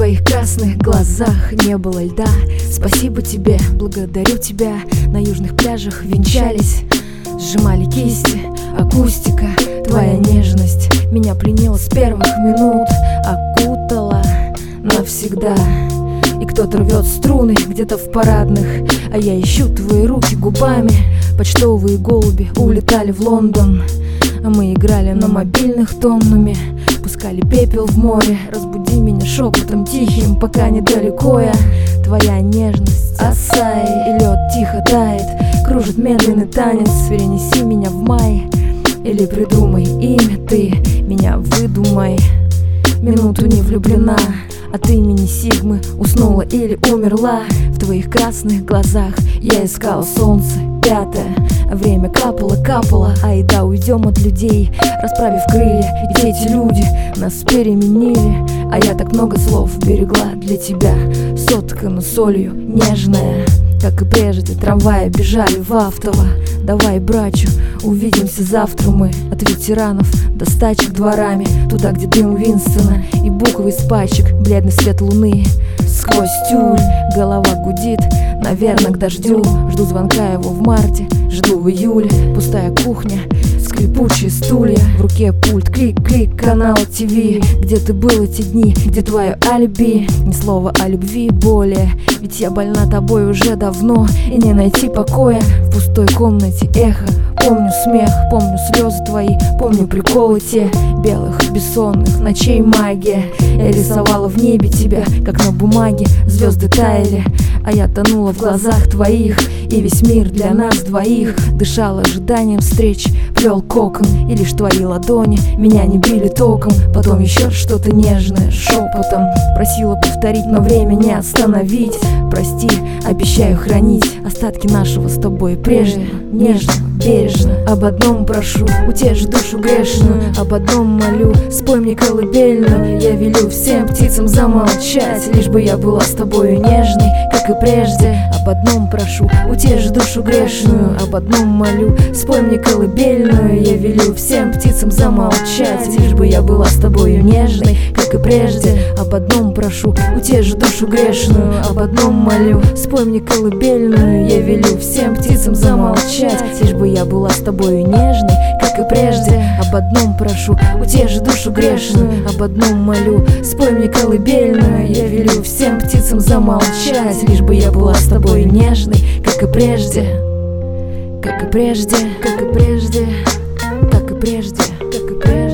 твоих красных глазах не было льда. Спасибо тебе, благодарю тебя. На южных пляжах венчались, сжимали кисти. Акустика, твоя нежность меня пленила с первых минут, окутала навсегда. И кто-то рвет струны где-то в парадных, а я ищу твои руки губами. Почтовые голуби улетали в Лондон, а мы играли на мобильных тоннами. Пускали пепел в море, разбуди меня шепотом тихим, пока недалеко я. Твоя нежность, асай, и лед тихо тает, кружит медленный танец. Перенеси меня в май, или придумай имя ты, меня выдумай. Минуту не влюблена, от имени Сигмы уснула или умерла. В твоих красных глазах я искала солнце, пятое. Время капало, айда уйдем от людей, расправив крылья. И все эти люди нас переменили, а я так много слов берегла для тебя. Соткана солью, нежная, как и прежде. Трамваи бежали в Автово. Давай, брачу, увидимся завтра мы. От ветеранов до стачек дворами, туда, где дым Винстона и буквы из пачек, бледный свет луны. Сквозь тюль голова гудит, наверное, к дождю. Жду звонка его в марте, жду в июле. Пустая кухня, скрипучие стулья, в руке пульт, клик-клик, канал ТВ. Где ты был эти дни, где твое алиби? Ни слова о любви более, ведь я больна тобой уже давно. И не найти покоя в пустой комнате эхо. Помню смех, помню слезы твои, помню приколы те белых бессонных ночей магия. Я рисовала в небе тебя, как на бумаге. Звезды таяли, а я тонула в глазах твоих. И весь мир для нас двоих дышал ожиданием встреч, плел кокон. И лишь твои ладони меня не били током. Потом еще что-то нежное шепотом просила повторить, но время не остановить. Прости, обещаю хранить остатки нашего с тобой прежнего. Нежно, бережно, об одном прошу, утешь душу грешную. Об одном молю, спой мне колыбельную. Я велю всем птицам замолчать, лишь бы я была с тобою нежной, как и прежде. Об одном прошу, утешь душу грешную. Об одном молю, спой мне колыбельную. Я велю всем птицам замолчать, лишь бы я была с тобою нежной, как и прежде. Об одном прошу, утешь душу грешную. Об одном молю, спой мне колыбельную. Я велю всем птицам замолчать, лишь бы я была с тобою нежной, как и прежде. Об одном прошу, утешь душу грешную. Об одном молю, спой мне колыбельную. Я велю всем птицам замолчать, лишь бы я была с тобой нежной, как и прежде. Как и прежде, как и прежде, как и прежде, как и прежде.